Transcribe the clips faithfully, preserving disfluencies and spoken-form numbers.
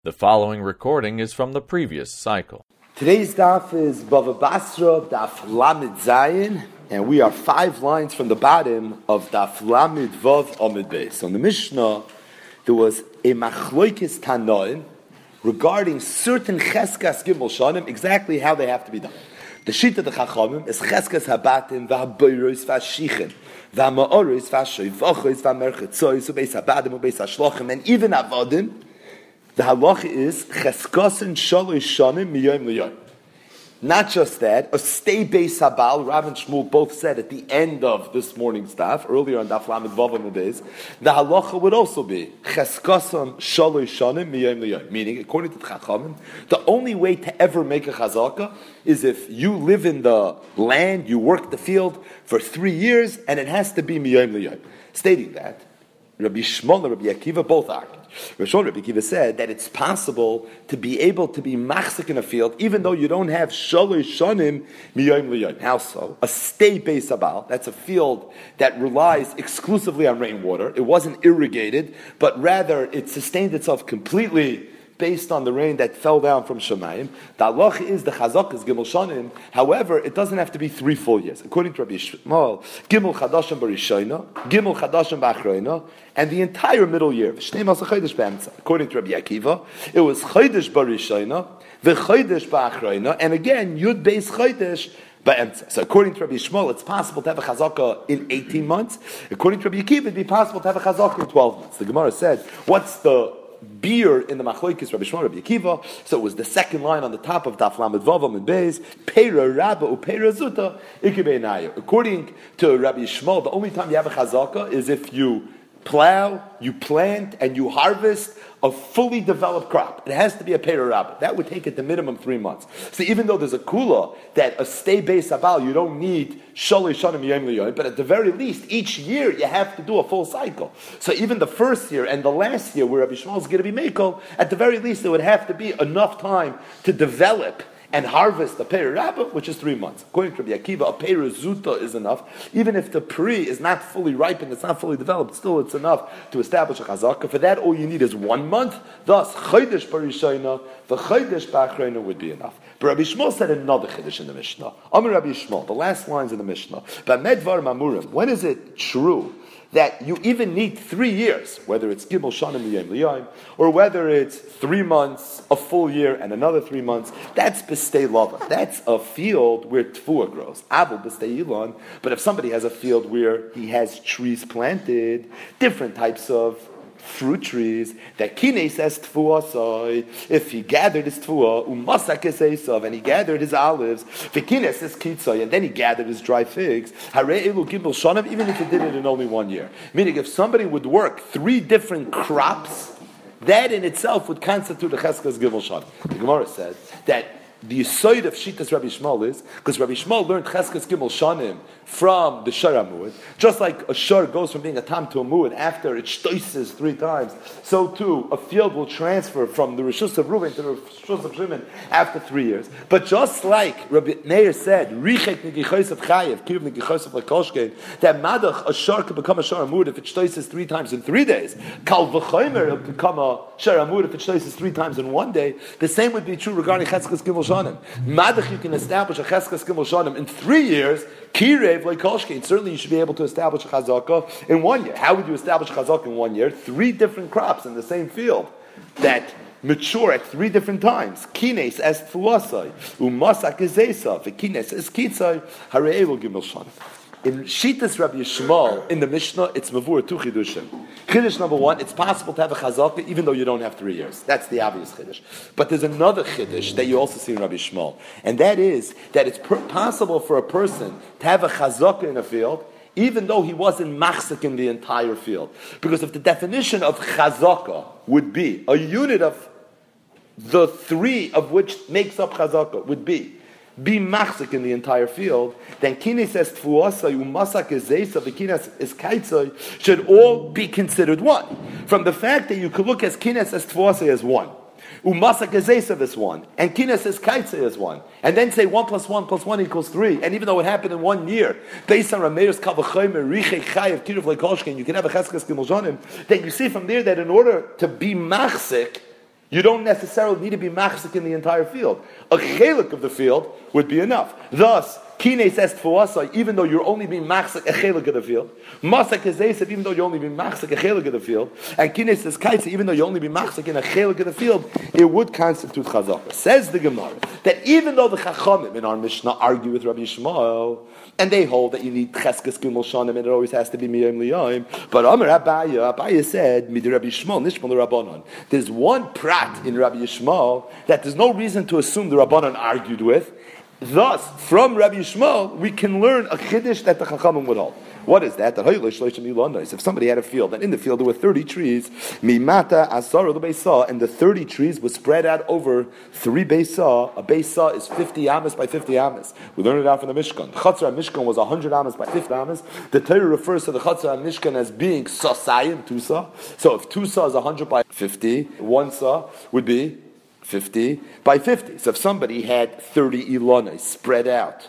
The following recording is from the previous cycle. Today's daf is Bava Basra, daf Lamed Zayin, and we are five lines from the bottom of daf Lamed Vav Amid Beis. So in the Mishnah, there was a machloikis tanoim regarding certain cheskas gimel shanim, exactly how they have to be done. The shita of the chachamim is cheskas habatim v'haboyros v'ashichen v'hama'oros v'ashoyvachos v'amerchetzois u'beis habadim u'beis hashlachim, and even avodim. The halacha is cheskasin shalosh shanim miyom liyom. Not just that, a stay beis habal. Rav and Shmuel both said at the end of this morning's daf, earlier on daf lamed vav amid beis, the halacha would also be cheskasin shalosh shanim miyom liyom. Meaning, according to the Chachamim, the only way to ever make a chazaka is if you live in the land, you work the field for three years, and it has to be miyom liyom. Stating that, Rabbi Shmuel and Rabbi Akiva both argued. Rishon Rabbi Akiva said that it's possible to be able to be machzik in a field even though you don't have shalosh shanim miyom liyom. How so? A stay beis habal, that's a field that relies exclusively on rainwater. It wasn't irrigated, but rather it sustained itself completely based on the rain that fell down from Shemayim. The halach is the chazak is gimel shanim. However, it doesn't have to be three full years. According to Rabbi Shmuel, gimel chadashim b'rishayna, gimel chadashim b'achrayna, and the entire middle year. According to Rabbi Akiva, it was chodesh b'rishayna, v'chodesh b'achrayna, and again yud beis chodesh. So according to Rabbi Shmuel, it's possible to have a chazaka in eighteen months. According to Rabbi Akiva, it'd be possible to have a chazaka in twelve months. The Gemara said, what's the beer in the machlokes Rabbi Shmuel Rabbi Akiva? So it was the second line on the top of Daf Lamed Vav Amid Beis, Peira Rabba u Peira Zuta Ikibeinaya. According to Rabbi Shmuel, the only time you have a chazaka is if you plow, you plant, and you harvest a fully developed crop. It has to be a Peira Rabba. That would take it to minimum three months. So even though there's a kula that a stay beis habal, you don't need shalosh shanim miyom liyom, but at the very least, each year you have to do a full cycle. So even the first year and the last year where Rabbi Shmuel is going to be mekel, at the very least, there would have to be enough time to develop and harvest a Peira Rabba, which is three months. According to Rabbi Akiva, a Peira Zuta is enough. Even if the pri is not fully ripened, it's not fully developed, still it's enough to establish a chazaka. For that, all you need is one month. Thus, chodesh b'rishayna, the chodesh b'achrayna would be enough. But Rabbi Shmuel said another chiddush in the Mishnah. Amar Rabbi Shmuel, the last lines in the Mishnah. But medvar mamurim, when is it true that you even need three years, whether it's gimel shanim miyom liyom, or whether it's three months, a full year, and another three months? That's b'stei lava. That's a field where tfuah grows. Abel b'stei ilon. But if somebody has a field where he has trees planted, different types of fruit trees, that kine says tfuah, so if he gathered his tfuah, umasak esav, and he gathered his olives, v'kine says kitzoy, and then he gathered his dry figs, hare elu gimel shanav, even if he did it in only one year. Meaning, if somebody would work three different crops, that in itself would constitute a cheskas gimel shanav. The Gemara said that the yisoid of Shitas Rabbi Shmuel is, because Rabbi Shmuel learned Cheskas Gimel Shanim from the Shar HaMuad, just like a Shar goes from being a Tam to a Muad after it shtoises three times, so too a field will transfer from the Rishus of Reuben to the Rishus of Shimon after three years. But just like Rabbi Meir said, Richek Nigichos of Chayev, Kiv Nigichos of Lakoshkein, that Madach, a Shar could become a Shar HaMuad if it shtoises three times in three days. Kal V'chomer, it could become a Shar HaMuad if it shtoises three times in one day. The same would be true regarding Cheskas Gimel Shanim. Madach, you can establish a Cheskas Gimel Shanim in three years. Kirev like Koshkein, certainly you should be able to establish a Chazaka in one year. How would you establish a Chazaka in one year? Three different crops in the same field that mature at three different times. Kines as Tfuasai, Umasak is Esav, Kines as Kitzai, Hare'el Gimel Shanim. In Shitas Rabbi Shmuel, in the Mishnah, it's Mavur two Chidushim. Chiddush number one, it's possible to have a chazaka even though you don't have three years. That's the obvious Chiddush. But there's another Chiddush that you also see in Rabbi Shmuel. And that is that it's per- possible for a person to have a chazaka in a field even though he wasn't machzik in the entire field. Because if the definition of chazaka would be a unit of the three of which makes up chazaka would be be machzik in the entire field, then kines says tfuasai umasak ezesa v'kines is kaitzai should all be considered one. From the fact that you could look as kines as tfuasai as one, umasak ezesa as one, and kines as kaitzai as one, and then say one plus one plus one equals three. And even though it happened in one year, based on Rameir's kavachomer richei chayev kiruv lekoshkin, you can have a cheskas gimel shanim. Then you see from there that in order to be machzik you don't necessarily need to be machzik in the entire field. A chelik of the field would be enough. Thus, kines est fuasai, even though you're only being machzik a chelik of the field. Masak is esav, even though you're only being machzik a chelik of the field. And kines is kaitza, even though you're only being machzik in a chelik of the field, it would constitute chazaka. Says the Gemara that even though the chachamim in our Mishnah argue with Rabbi Yishmael, and they hold that you need cheskes gimel shanim and it always has to be miyam liyam, but Amar Abaya, Abaya said midi Rabbi Yishmael nishmal Rabbanon. There's one prat in Rabbi Yishmael that there's no reason to assume the Rabbanon argued with. Thus, from Rabbi Yishmael, we can learn a chiddush that the Chachamim would hold. What is that? If somebody had a field, and in the field there were thirty trees, mimata asara the and the thirty trees were spread out over three beisah. A beisah is fifty amas by fifty amas. We learned it out from the Mishkan. Chatzar Mishkan was one hundred amas by fifty amas. The Torah refers to the Chatzar Mishkan as being sasayim, two sah. So if two sah is one hundred by fifty, one sah would be fifty by fifty. So if somebody had thirty ilonas spread out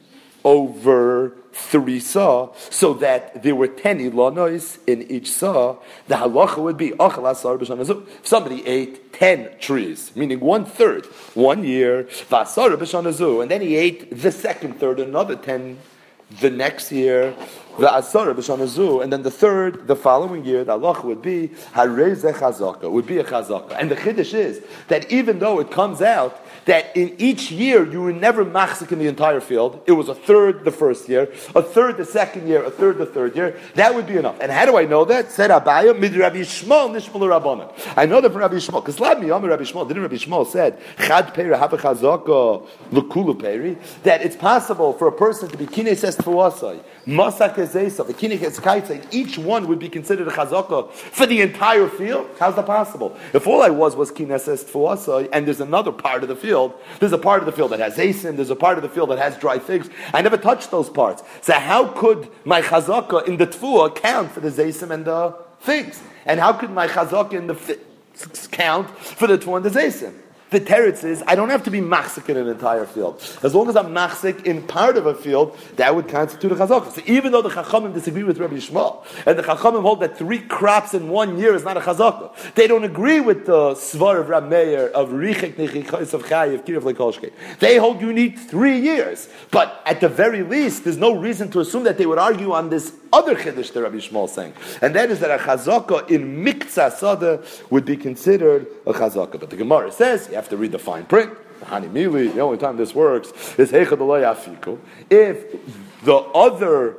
over three saw, so that there were ten ilonos in each saw, the halacha would be achal asar b'shana zu. If somebody ate ten trees, meaning one third, one year, v'asar b'shana zu, and then he ate the second third, another ten the next year, the asara b'shana zu, and then the third, the following year, the halacha would be harei ze chazaka, would be a chazaka. And the chiddush is that even though it comes out that in each year you were never machzik in the entire field, it was a third the first year, a third the second year, a third the third year, that would be enough. And how do I know that? Said Abaya, mid Rabbi Yishmael nishmal Rabbanan. I know that from Rabbi Yishmael, because Lad Miyam Rabbi Yishmael, didn't Rabbi Yishmael said, Chad Peri have a chazaka, l'kulu Peri, that it's possible for a person to be kines est fuasai, masak ezesav, the kines est kaitzai, each one would be considered a chazaka for the entire field? How's that possible? If all I was was kines est fuasai, and there's another part of the field, there's a part of the field that has asim, there's a part of the field that has dry figs. I never touched those parts. So how could my chazaka in the tfuah count for the asim and the figs? And how could my chazaka in the figs count for the tfuah and the asim? The teretz is, I don't have to be machzik in an entire field. As long as I'm machzik in part of a field, that would constitute a chazaka. So even though the chachamim disagree with Rabbi Yishmael, and the chachamim hold that three crops in one year is not a chazaka, they don't agree with the svar of Rab Meir, of Richik Nechichos of Chayiv, Kirov Lekolshke. They hold you need three years. But at the very least, there's no reason to assume that they would argue on this other chiddush that Rabbi Yishmael is saying. And that is that a chazaka in miktzah sada would be considered a chazaka. But the Gemara says, you have to read the fine print. The only time this works is heichad alay afiku. If the other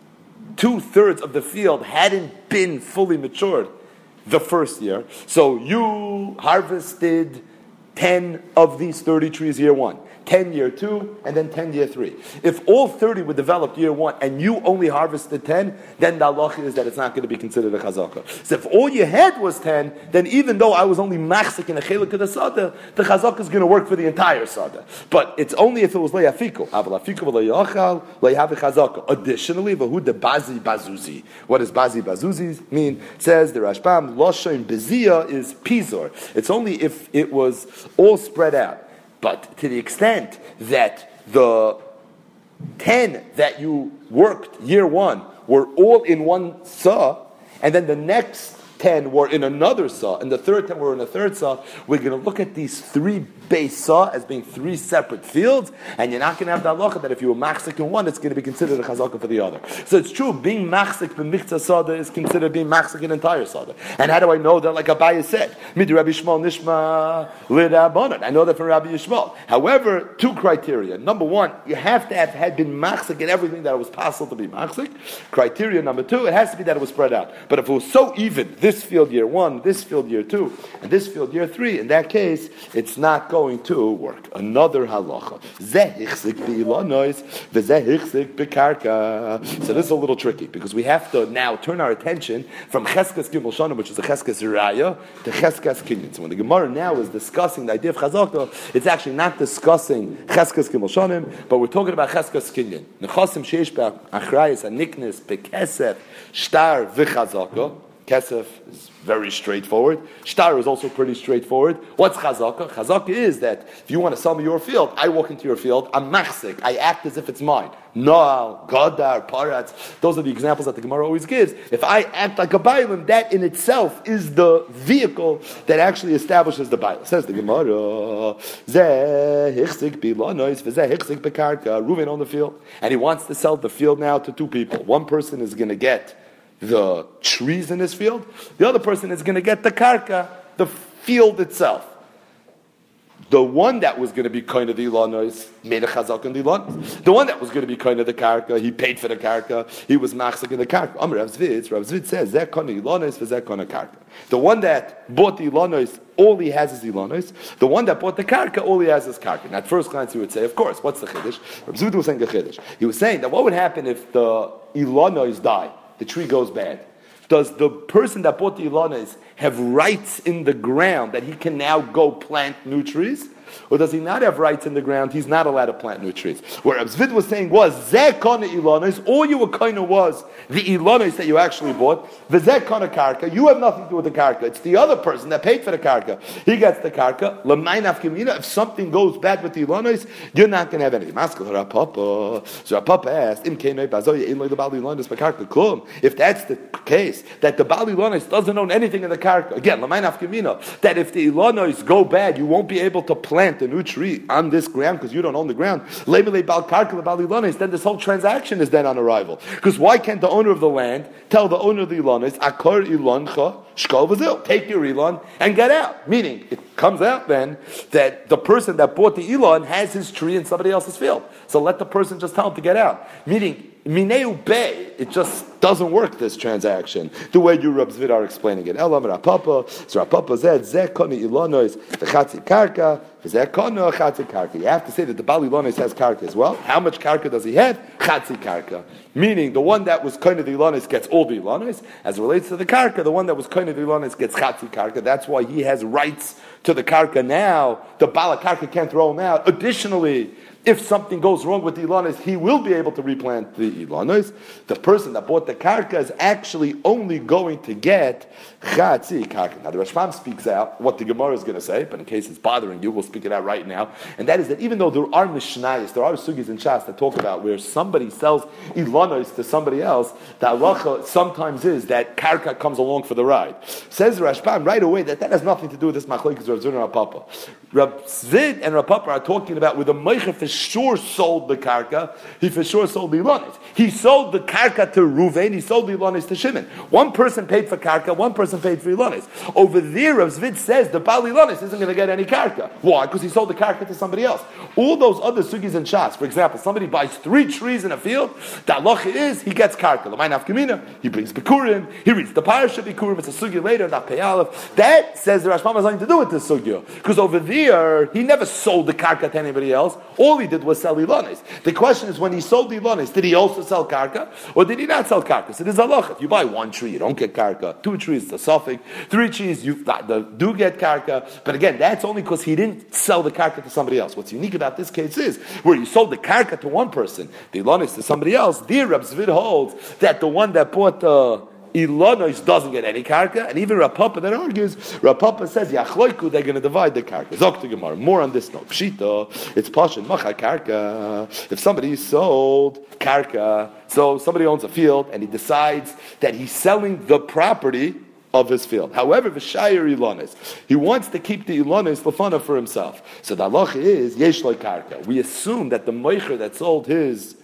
two thirds of the field hadn't been fully matured the first year, so you harvested ten of these thirty trees year one, ten year two, and then ten year three. If all thirty were developed year one and you only harvested ten, then the halacha is that it's not going to be considered a chazaka. So if all you had was ten, then even though I was only machzik in a chelik of the sada, the chazaka is going to work for the entire sada. But it's only if it was le'afiku. Aval afiku v'le'yachal le'yav chazaka. Additionally, v'hu de bazi bazuzi. What does bazi bazuzi mean? It says the Rashbam, loshain beziyah is pizor. It's only if it was all spread out. But to the extent that the ten that you worked year one were all in one saw, and then the next ten were in another saw, and the third ten were in a third saw, we're going to look at these three base saw as being three separate fields, and you're not going to have the halacha that if you were machzik in one, it's going to be considered a chazaka for the other. So it's true, being machzik b'michtzah sada is considered being machzik in entire sada. And how do I know that? Like Abaya said, mid Rabbi Yishmael nishma l'Rabbanan. I know that from Rabbi Yishmael. However, two criteria. Number one, you have to have had been machzik in everything that it was possible to be machzik. Criteria number two, it has to be that it was spread out. But if it was so even, this field year one, this field year two, and this field year three, in that case, it's not going to work. Another halacha. So this is a little tricky, because we have to now turn our attention from Cheskas Gimel Shanim, which is a Cheskas Raya, to Cheskas Kinyan. So when the Gemara now is discussing the idea of chazaka, it's actually not discussing Cheskas Gimel Shanim, but we're talking about Cheskas Kinyan. Nechasim sheish be'achrayis aniknes bekesef shtar v'chazaka. Kesef is very straightforward. Shtar is also pretty straightforward. What's chazaka? Chazaka is that if you want to sell me your field, I walk into your field, I'm machzik, I act as if it's mine. Noal, Gadar, Paratz, those are the examples that the Gemara always gives. If I act like a bailim, that in itself is the vehicle that actually establishes the bailim. Says the Gemara, Zeh hichzik bilanois, v'zeh hichzik bekarka, Reuven on the field, and he wants to sell the field now to two people. One person is going to get the trees in his field, the other person is going to get the karka, the field itself. The one that was going to be kind of the ilanos made a chazak in the ilanos. The one that was going to be kind of the karka, he paid for the karka, he was machzik in the karka. Amr Rav Zvid, Rav Zvid says, Zeh kana ilanos v'zeh kana karka. The one that bought the ilanos, all he has is ilanos. The one that bought the karka, all he has is karka. Now at first glance he would say, of course, what's the chiddush? Rav Zvid was saying the chiddush. He was saying that what would happen if the ilanos die, the tree goes bad? Does the person that bought the ilanos have rights in the ground that he can now go plant new trees? Or does he not have rights in the ground? He's not allowed to plant new trees. What Rav Zvid was saying was, Zeh kana ilanos, all you were kind of was the ilanos that you actually bought, v'zeh kana karka, you have nothing to do with the karka. It's the other person that paid for the karka. He gets the karka. L'may nafkamina, if something goes bad with the ilanos, you're not going to have anything. Maskal Rav Papa. So Rav Papa asked, Im kenoi bazoya ein lo the bali ilanos bekarka klum. If that's the case, that the bali ilanos doesn't own anything in the karka, again, l'may nafkamina, that if the ilanos go bad, you won't be able to plant a new tree on this ground because you don't own the ground, then this whole transaction is then on arrival. Because why can't the owner of the land tell the owner of the ilanos, akar ilancha shkol v'zil, take your ilan and get out? Meaning, it comes out then that the person that bought the ilan has his tree in somebody else's field. So let the person just tell him to get out. Meaning, mineu bay, it just doesn't work, this transaction, the way you Rav Zvid are explaining it. Elam Rav Papa, so Rav Papa said, Zeh koni ilanos v'chatzi karka, v'zeh kono chatzi karka. You have to say that the Bali Ilanos has karka as well. How much karka does he have? Chatzi karka. Meaning, the one that was kind of the ilanos gets all the ilanos. As it relates to the karka, the one that was kind of the ilanos gets chatzi karka. That's why he has rights to the karka now. The Bala karka can't throw him out. Additionally, if something goes wrong with the ilanos, he will be able to replant the ilanos. The person that bought the karka is actually only going to get chatzi karka. Now the Rashbam speaks out what the Gemara is going to say, but in case it's bothering you, we'll speak it out right now. And that is that even though there are mishnayos, there are sugis in Shas that talk about where somebody sells ilanos to somebody else, the halacha sometimes is that karka comes along for the ride. Says the Rashbam right away that that has nothing to do with this machlokes Rav Zvid and Rav Papa. Rav Zvid and Rav Papa are talking about where the meicher for sure sold the karka, he for sure sold the ilanos. He sold the karka to Reuven, he sold the ilanos to Shimon. One person paid for karka, one person paid for ilanos. Over there, Rav Zvid says the Bal ilanos isn't going to get any karka. Why? Because he sold the karka to somebody else. All those other sugis and shas, for example, somebody buys three trees in a field, the halacha is he gets karka. L'may nafkamina, he brings bikurim, he reads the parasha bikurim, it's a sugya later, not peyalef. That says the Rashbam has nothing to do with this sugya. Because over there, he never sold the karka to anybody else. All he did was sell ilanos. The question is, when he sold the ilanos, did he also sell karka, or did he not sell karka? So there's a halacha. If you buy one tree, you don't get karka. Two trees, it's a suffix. Three trees, you do get karka. But again, that's only because he didn't sell the karka to somebody else. What's unique about this case is, where you sold the karka to one person, the ilanos to somebody else, there Rav Zvid holds that the one that bought the ilanos doesn't get any karka, and even Rav Papa that argues, Rav Papa says, Yachloiku, they're going to divide the karka. Zok to Gemara. More on this note. Pshita, it's Pashan, Macha karka. If somebody sold karka, so somebody owns a field, and he decides that he's selling the property of his field. However, v'shayir ilanos, he wants to keep the ilanos lefana for himself. So the halacha is, yesh lo karka. We assume that the moicher that sold his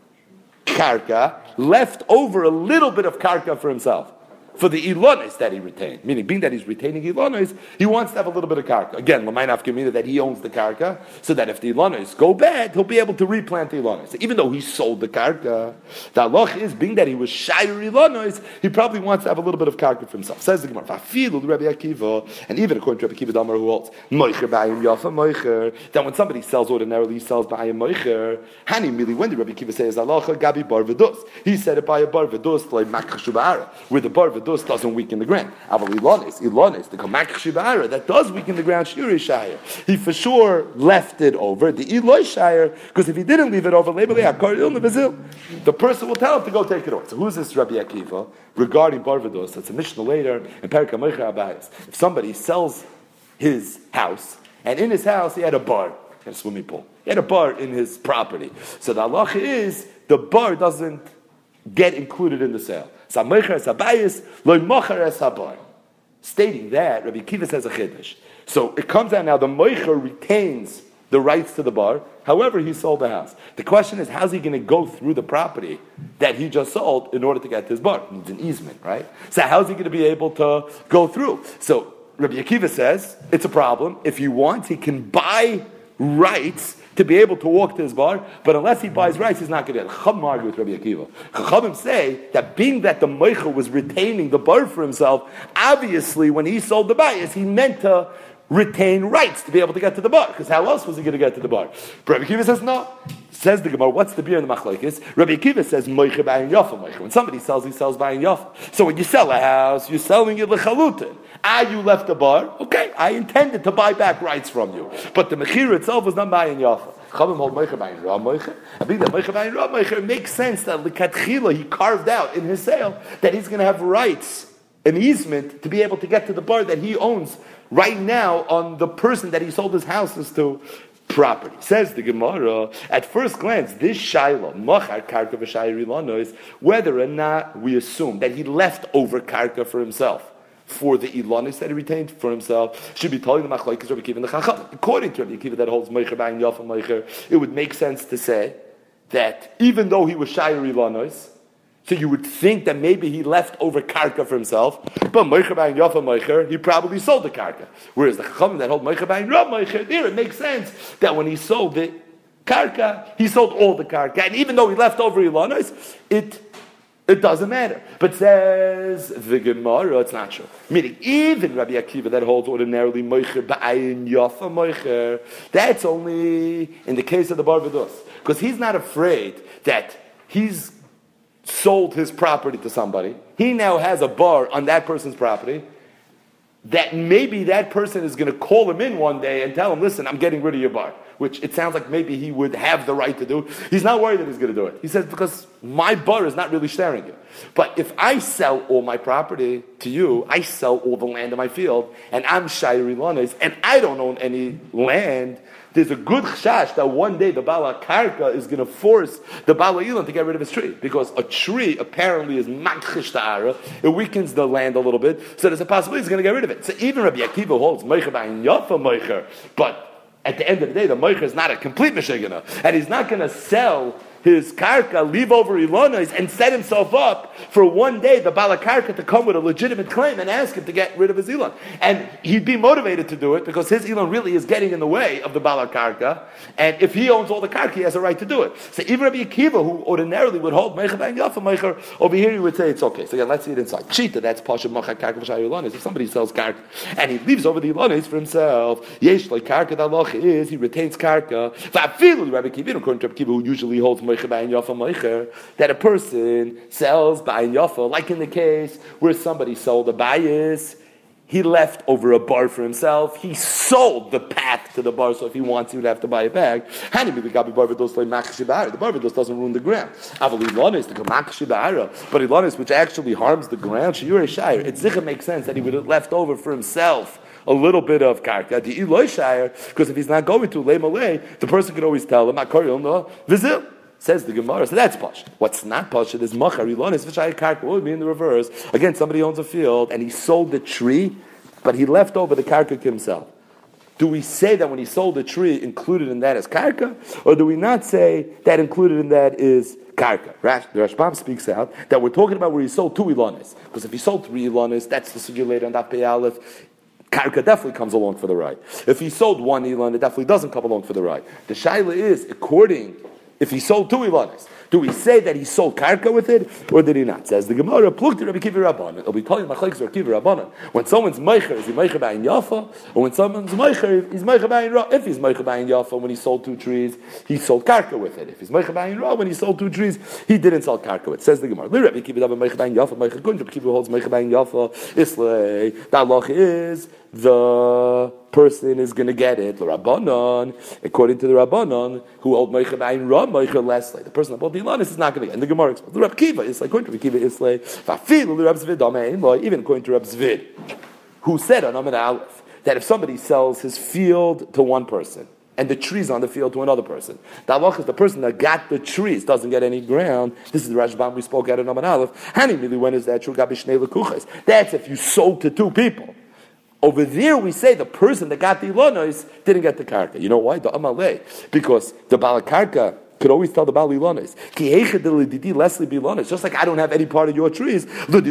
karka left over a little bit of karka for himself, for the ilanos that he retained. Meaning, being that he's retaining ilanos, he wants to have a little bit of karka. Again, l'may nafkamina, that he owns the karka, so that if the ilanos go bad, he'll be able to replant the ilanos. Even though he sold the karka, the halach is, being that he was shayir ilanos, he probably wants to have a little bit of karka for himself. Says the Gemara, Fafilu Rabbi Akiva, and even according to Rabbi Akiva Damar, who holds moicher b'ayim yafa moicher, that when somebody sells ordinarily, he sells b'ayim moicher. Hani mili, when did Rabbi Akiva say his halacha? Gabi bar v'dus. He said it by a bar v'dus, like makashu ba'ara, where the bar v'dus Barbados doesn't weaken the ground. Aval Ilonis, Ilonis, the Kamak Shibara, that does weaken the ground, Shiri Shire. He for sure left it over, the Eloi Shire, because if he didn't leave it over, the person will tell him to go take it over. So who's this Rabbi Akiva regarding Barbados? That's a Mishnah later in Perek HaMeicher Abayis. If somebody sells his house, and in his house he had a bar, he had a swimming pool, he had a bar in his property. So the halacha is, the bar doesn't get included in the sale. Stating that, Rabbi Akiva says a chiddush. So it comes out now, the moicher retains the rights to the bar, however he sold the house. The question is, how's he going to go through the property that he just sold in order to get to his bar? It needs an easement, right? So how's he going to be able to go through? So Rabbi Akiva says, it's a problem. If he wants, he can buy rights to be able to walk to his bar, but unless he buys rights, he's not going to get it. Chachamim argue with Rabbi Akiva. Chachamim say that being that the moicher was retaining the bar for himself, obviously when he sold the bayis, he meant to retain rights to be able to get to the bar, because how else was he going to get to the bar? Rabbi Akiva says no. Says the Gemara, what's the beer in the machlokes? Rabbi Akiva says moicher b'ayin yafa moicher. When somebody sells, he sells b'ayin yafa. So when you sell a house, you're selling it lechalutin. Ah, you left the bar. Okay, I intended to buy back rights from you, but the mechira itself was not b'ayin yafa. Chavim hold moicher b'ayin ra moicher. I think that moicher b'ayin ra moicher makes sense that l'katchila he carved out in his sale that he's going to have rights, an easement to be able to get to the bar that he owns right now on the person that he sold his houses to property. Says the Gemara, at first glance, this Shaila, Machar Karka v'Shayri Lano, is whether or not we assume that he left over Karka for himself, for the Ilonis that he retained for himself, should be telling the Machlokes Rabbi Akiva and the Chacham. According to Rabbi Akiva that holds Moicher b'ayin yafa Moicher, it would make sense to say that even though he was Shayri Lanos, so you would think that maybe he left over karka for himself, but moicher b'ayin yafa moicher, he probably sold the karka. Whereas the chachamim that hold moicher b'ayin ra moicher, there it makes sense that when he sold the karka, he sold all the karka, and even though he left over ilanos, it it doesn't matter. But says the Gemara, it's not true. Meaning, even Rabbi Akiva that holds ordinarily moicher b'ayin yafa moicher, that's only in the case of the Barbados, because he's not afraid that he's sold his property to somebody. He now has a bar on that person's property that maybe that person is going to call him in one day and tell him, listen, I'm getting rid of your bar, which it sounds like maybe he would have the right to do. He's not worried that he's going to do it. He says, because my bar is not really sharing you. But if I sell all my property to you, I sell all the land in my field, and I'm Shayri Lanes, and I don't own any land, there's a good chashash that one day the Bala Karka is going to force the Bala Ilan to get rid of his tree. Because a tree apparently is makchish ta'ara. It weakens the land a little bit. So there's a possibility he's going to get rid of it. So even Rabbi Akiva holds moicher b'ayin yafa moicher. But at the end of the day, the moicher is not a complete meshigana. And he's not going to sell his karka, leave over Ilonis, and set himself up for one day the Bala Karka to come with a legitimate claim and ask him to get rid of his Elon. And he'd be motivated to do it because his Elon really is getting in the way of the Bala Karka. And if he owns all the karka, he has a right to do it. So even Rabbi Akiva, who ordinarily would hold Meicher b'ayin yafa Meicher, over here he would say it's okay. So again, let's see it inside. Cheetah, that's Pasha Machar Karka v'Shayri Ilonis. If somebody sells karka and he leaves over the Ilonis for himself, Yesh like karka, the halacha is he retains karka. Va'afilu Rabbi Akiva, according to Rabbi Akiva, who usually holds Meicher b'ayin yafa Meicher, that a person sells b'ayin yafa, like in the case where somebody sold a bayis, he left over a bar for himself, he sold the path to the bar, so if he wants, he would have to buy it back. The Barbados doesn't ruin the ground. But Ilonis, which actually harms the ground, it's zicha makes sense that he would have left over for himself a little bit of karka. The Eloi Shire, because if he's not going to, lay malay, the person can always tell him, Vizil. Says the Gemara, so that's posh. What's not posh is machar ilonis v'shayir karka. What would be in the reverse? Again, somebody owns a field and he sold the tree, but he left over the karka himself. Do we say that when he sold the tree, included in that is karka, or do we not say that included in that is karka? The Rashbam speaks out that we're talking about where he sold two ilonis, because if he sold three ilonis, that's the sugya later on that pei aleph. Karka definitely comes along for the ride. If he sold one elon, it definitely doesn't come along for the ride. The shaila is according if he sold two Ilanis. Do we say that he sold karka with it, or did he not? Says the Gemara, plukti Rabbi Kiva Rabbanan. It'll be calling machlekes Rabbi Kiva Rabbanan. When someone's meicher, is he meicher ba'in yafa? Or when someone's meicher, he's meicher ba'in ra. If he's meicher ba'in yafa, when he sold two trees, he sold karka with it. If he's meicher ba'in ra, when he sold two trees, he didn't sell karka with it. Says the Gemara, Rabbi Kiva meicher ba'in yafa, meicher kun. Rabbi Kiva holds meicher ba'in yafa. Islay. The halach is the person is going to get it. The Rabbanon, according to the Rabbanon, who hold meicher ba'in ra, meicher lesle. The person that bought the Ilanis is not going to get it. And the Gemara explains. The Rabbi Kiva is like, according to Rabbi Kiva, is like, even according to Rabbi Zvid, who said on Amid Aleph, that if somebody sells his field to one person, and the trees on the field to another person, the halach is the person that got the trees doesn't get any ground. This is the Rashbam we spoke at in Amid Aleph. Hani mili, when is that true? That's if you sold to two people. Over there, we say the person that got the Ilanos didn't get the karka. You know why? The Amalei. Because the Balakarka could always tell the Baal Ilanos. Just like I don't have any part of your trees, there's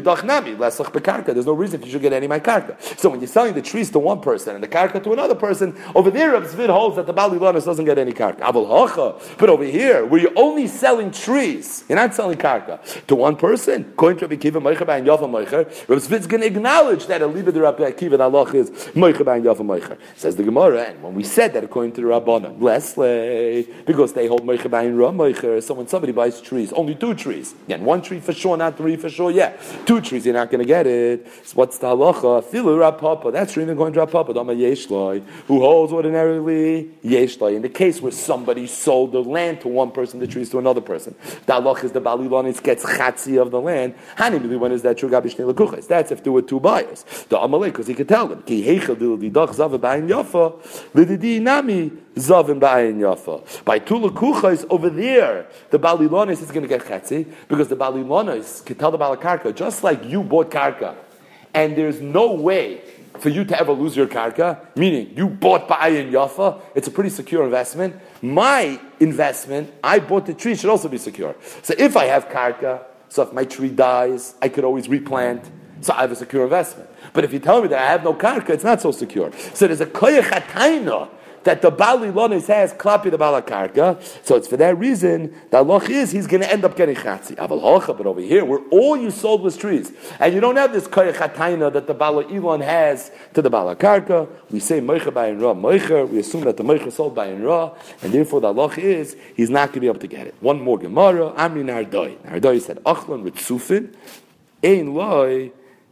no reason you should get any of my karka. So when you're selling the trees to one person and the karka to another person, over there, Reb Zvid holds that the Baal Ilanos doesn't get any karka. But over here, where you're only selling trees, you're not selling karka to one person. Reb Zvid's going to acknowledge that a liba de Rabbi Akiva, the halach is Meicher B'Ayin Yafa Meicher. Says the Gemara, and when we said that according to the Rabbanan, Leslie, because they hold Meicher B'Ayin Ra Meicher, so when somebody buys trees, only two trees, again, one tree for sure, not three for sure, yeah, two trees, you're not going to get it. So what's the halacha? Filu Rab Papa, that's even going to Rab Papa, Dama Yeshloi, who holds ordinarily Yeshloi. In the case where somebody sold the land to one person, the trees to another person, the halacha is the Baal Ilanos gets chatzi of the land. Hani, when is that true? That's if there were two buyers. The Amalek, because he could tell them, Ki heichel didach zav b'ayin yafa, lididi nami zavim b'ayin yafa. By two lekuchas over there, the Baal Ilanos is going to get chatzi, because the Baal Ilanos can tell the Baal Karka, just like you bought Karka, and there's no way for you to ever lose your Karka, meaning you bought b'ayin yafa, it's a pretty secure investment. My investment, I bought the tree, should also be secure. So if I have Karka, so if my tree dies, I could always replant. So I have a secure investment. But if you tell me that I have no karka, it's not so secure. So there's a koyach hatayna that the Baal Ilanos has klapi the Baal Karka. So it's for that reason the halach is he's going to end up getting chatzi. Aval hocha, but over here where all you sold was trees, and you don't have this koyach hatayna that the Baal Ilan has to the Baal Karka. We say meicher b'ayin ra meicher. We assume that the meicher sold b'ayin ra, and therefore the halach is he's not going to be able to get it. One more Gemara. Amri Nardoi. Nardoi said achlan with sufin ein loy.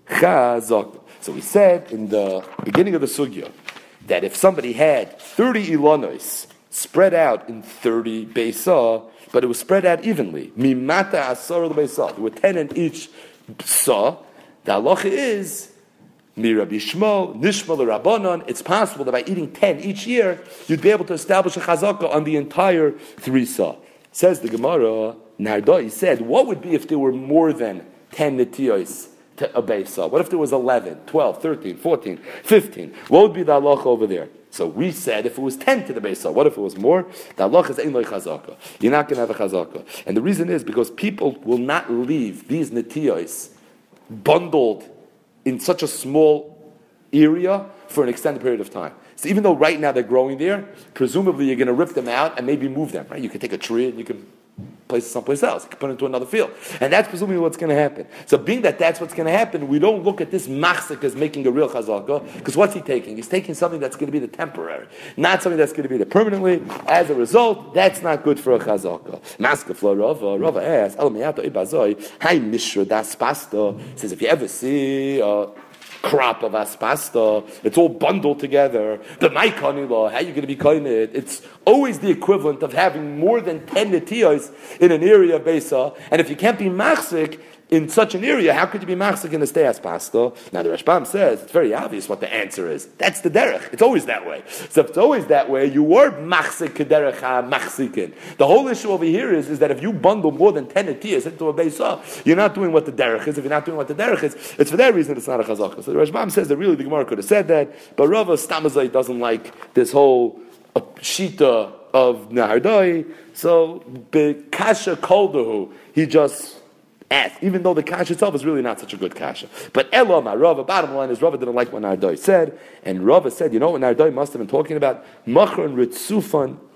So we said in the beginning of the sugya that if somebody had thirty ilanos spread out in thirty beisa, but it was spread out evenly, mimata asar beisa, there were ten in each sa, the halacha is Mira Bishmo, Nishma Rabbanon. It's possible that by eating ten each year, you'd be able to establish a chazaka on the entire three sa. Says the Gemara, Nardai said, what would be if there were more than ten netiyos to a beisa? What if there was eleven, twelve, thirteen, fourteen, fifteen? What would be the halacha over there? So we said if it was ten to the beisa, what if it was more? The halacha is ein loy chazaka. You're not going to have a chazaka. And the reason is because people will not leave these netiyos bundled in such a small area for an extended period of time. So even though right now they're growing there, presumably you're going to rip them out and maybe move them, right? You can take a tree and you can place it someplace else. You can put it into another field. And that's presumably what's going to happen. So being that that's what's going to happen, we don't look at this machzik as making a real chazaka, because what's he taking? He's taking something that's going to be the temporary, not something that's going to be the permanently. As a result, that's not good for a chazaka. Maskefla Rava, Rava asks, El Miyato Ibazoi, Hai Mishra Das Pasta, says if you ever see a crop of aspasta, it's all bundled together. The maikani law, how are you going to be kind it? It's always the equivalent of having more than ten netiyos in an area of Besa. And if you can't be machzik in such an area, how could you be machzik in a stay aspasta? Now the Rashbam says it's very obvious what the answer is. That's the derech. It's always that way. So if it's always that way, you were machzik kederech ha-machzikin. The whole issue over here is, is that if you bundle more than ten netiyos into a Besa, you're not doing what the derech is. If you're not doing what the derech is, it's for that reason it's not a chazaka. So the Rashbam says that really the Gemara could have said that, but Rava Stamazai doesn't like this whole uh, shita of Nahardai. So Bekasha Koldahu, he just asked, even though the kasha itself is really not such a good kasha. But Elam, Rava, bottom line is Rava didn't like what Nardai said, and Rava said, you know what Nardai must have been talking about? Machran Ritzufan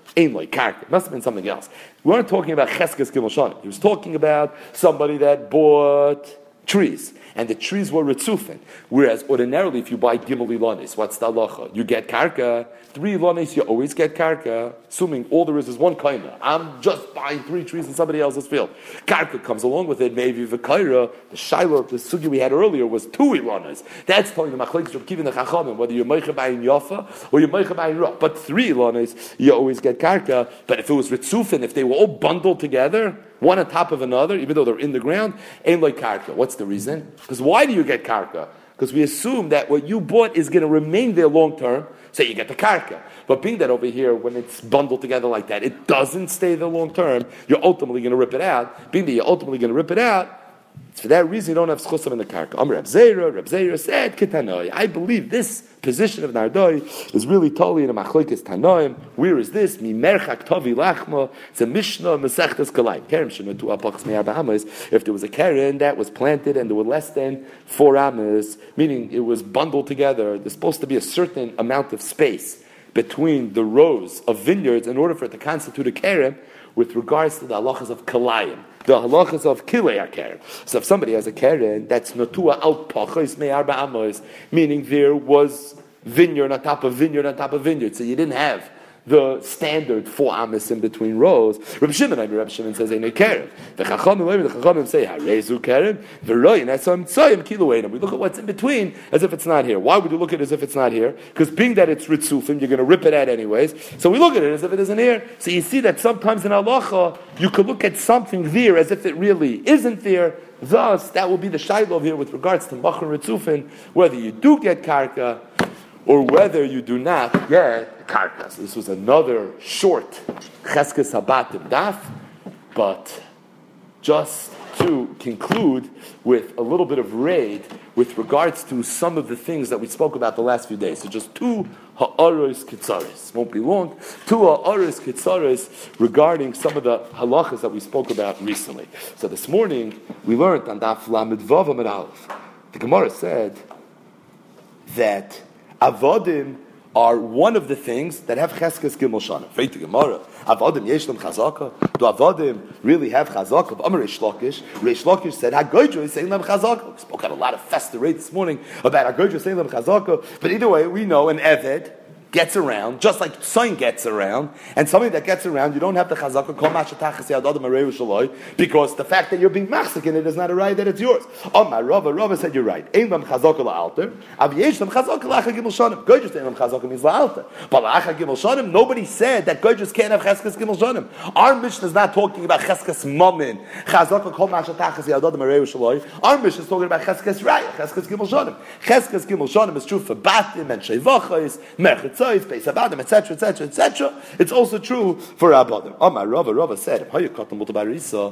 Aim like karka. It must have been something else. We weren't talking about cheskes gimel shanim. He was talking about somebody that bought trees, and the trees were ritzufin. Whereas ordinarily, if you buy gimel ilonis, what's the halacha? You get karka. Three ilonis, you always get karka, assuming all there is is one kaina. I'm just buying three trees in somebody else's field. Karka comes along with it, maybe the kaira, the shiloh, the sugi we had earlier was two ilonis. That's telling the machlekes of kivin the chachamim, whether you're meicha buying yafa or you're meicha buying rock. But three ilonis, you always get karka. But if it was ritzufin, if they were all bundled together, one on top of another, even though they're in the ground, ain't like karka. What's the reason? Because why do you get karka? Because we assume that what you bought is going to remain there long term, so you get the karka. But being that over here, when it's bundled together like that, it doesn't stay there long term, you're ultimately going to rip it out. Being that you're ultimately going to rip it out, it's for that reason you don't have schusam in the karka. Amr Reb Zera, Reb Zera said, Ketanoi. I believe this position of Nardoi is really totally in a machlekes Tanoim. Where is this? Mi merchak tovi lachma. It's a Mishnah Masechtas Kalayim. Kerem shematu apachs me'arba amas. If there was a keren that was planted and there were less than four amas, meaning it was bundled together, there's supposed to be a certain amount of space between the rows of vineyards in order for it to constitute a keren with regards to the halachas of Kalayim. The halachas of kilei keren. So if somebody has a keren that's notua al pachos me'arba amos, meaning there was vineyard on top of vineyard on top of vineyard, so you didn't have the standard four amos in between rows. Reb Shimon, I mean, Reb Shimon says, "Ain't keren." The chachamim, the chachamim say, "Harezu keren." V'royin etzam tzoyim kiluenim. We look at what's in between as if it's not here. Why would you look at it as if it's not here? Because being that it's ritzufim, you're going to rip it out anyways. So we look at it as if it isn't here. So you see that sometimes in halacha you could look at something there as if it really isn't there. Thus, that will be the shiloh here with regards to machar ritzufin, whether you do get karka or whether you do not get karka. So this was another short cheskes habatim daf, but just to conclude with a little bit of raid with regards to some of the things that we spoke about the last few days. So just two ha'aros kitzaris, won't be long, two ha'aros kitzaris regarding some of the halachas that we spoke about recently. So this morning we learned on daf lamed vav amud aleph. The Gemara said that avodim are one of the things that have cheskes gimel shana. Freit the Gemara, avodim yesh them chazaka. Do avodim really have chazaka? Amar Reish Lakish. Reish Lakish said, "Hagoydro is saying them chazaka." We spoke out a lot of festa this morning about Hagoydro saying them chazaka. But either way, we know an eved gets around, just like Tzayin gets around, and something that gets around, you don't have the chazaka, kol mashatachas yad adam areu shaloi, because the fact that you're being machzik in it is not a right that it's yours. Oh, my Rava, Rava said you're right. Ein lam chazaka la'alter, av yesh lam chazaka la'acha gimel shanim. Goyjus ein lam chazaka means la'alter. But la'acha gimel shanim, nobody said that Goyjus can't have cheskes gimel shanim. Our Mishnah is not talking about cheskes mamin, chazaka kol mashatachas yad adam areu shaloi. Our Mishnah is talking about cheskes raya, cheskes gimel shanim. Cheskes gimel shanim is true for batim and shevachos, merchet et cetera, et cetera, et cetera. It's also true for Abadim. Oh, my Rava, Rava said, if the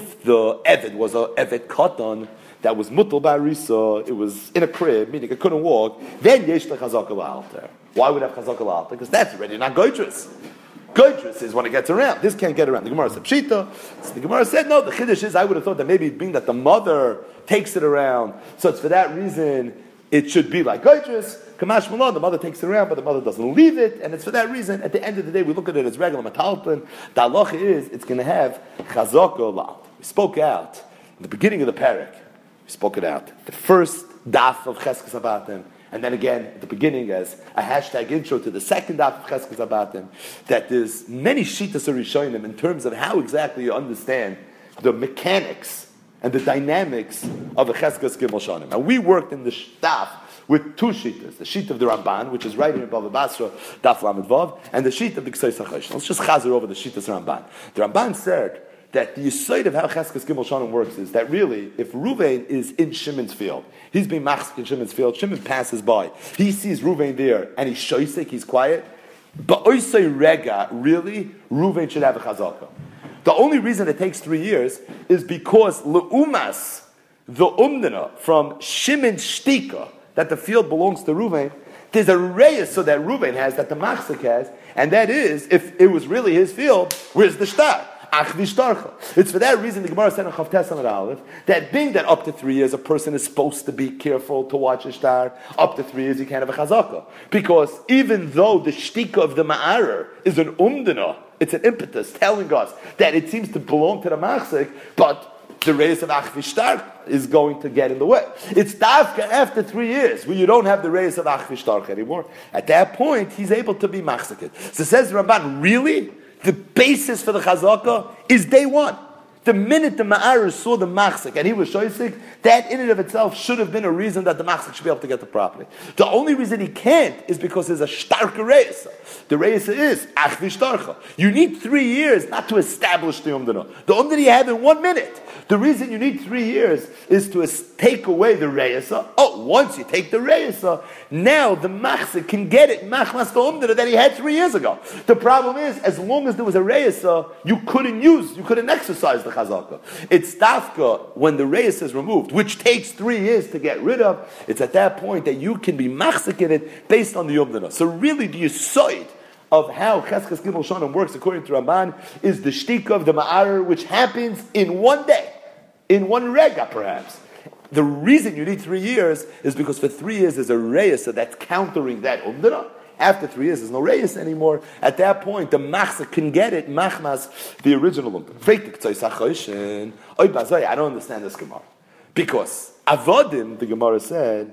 Eved was a Eved Katan that was Mutal Barisa, it was in a crib, meaning it couldn't walk, then Yesh Chazaka La'alter. Why would it have Chazaka La'alter? Because that's already not Goitris. Goitris is when it gets around. This can't get around. The Gemara said Pshita. So the Gemara said, no, the Chiddush is, I would have thought that maybe being that the mother takes it around, so it's for that reason it should be like Goitris. Kamash Malon, the mother takes it around, but the mother doesn't leave it, and it's for that reason, at the end of the day, we look at it as regular metalpin. The halacha is, it's going to have chazaka la'alter. We spoke out, in the beginning of the parak, we spoke it out, the first daf of Cheskes Habatim, and then again, at the beginning, as a hashtag intro to the second daf of Cheskes Habatim, that there's many shitas or rishonim in terms of how exactly you understand the mechanics and the dynamics of a Cheskes Gimel Shanim. Now, we worked in the daf with two shitas, the sheet of the Ramban, which is right here in Bava Basra, Daf Lamed Vav, and the sheet of the Ksei Sachash. Let's just chazer over the sheet of the Ramban. The Ramban said that the yisoid of how Cheskes Gimel Shanim works is that really, if Ruvain is in Shimon's field, he's being machzik in Shimon's field, Shimon passes by, he sees Ruvain there, and he's shoisik, he's quiet, but oisei rega, really, Ruvain should have a chazaka. The only reason it takes three years is because leumas, the umdana, from Shimon Shtika, that the field belongs to Ruvain, there's a reyes so that Ruvain has, that the machzik has, and that is, if it was really his field, where's the shtar? achvishtarcha. It's for that reason the Gemara said in Chavtes Amud Aleph that being that up to three years a person is supposed to be careful to watch a star, up to three years you can't have a chazaka. Because even though the shtika of the ma'arer is an umdana, it's an impetus telling us that it seems to belong to the machzik, but the reis of achvishtarcha is going to get in the way. It's dafka after three years where you don't have the reis of achvishtarcha anymore. At that point, he's able to be machzik. So says Ramban, really? The basis for the chazaka is day one. The minute the ma'arer saw the machzik and he was shoysik, that in and of itself should have been a reason that the machzik should be able to get the property. The only reason he can't is because there's a starker reis. The reis is achvishtarcha. You need three years not to establish the umdana. The umdana you have in one minute. The reason you need three years is to take away the reisa. Oh, once you take the reisa, now the machzik can get it machmas the umdana that he had three years ago. The problem is, as long as there was a reisa, you couldn't use, you couldn't exercise the chazaka. It's dafka when the reisa is removed, which takes three years to get rid of. It's at that point that you can be machzik in it based on the umdana. So really, the yisoid of how Cheskes Gimel Shonim works according to Ramban is the shtika of the ma'arer, which happens in one day, in one rega perhaps. The reason you need three years is because for three years there's a reisa that's countering that umdana. After three years there's no reis anymore. At that point the machzik can get it machmas the original umdana. I don't understand this Gemara because avodim, the Gemara said,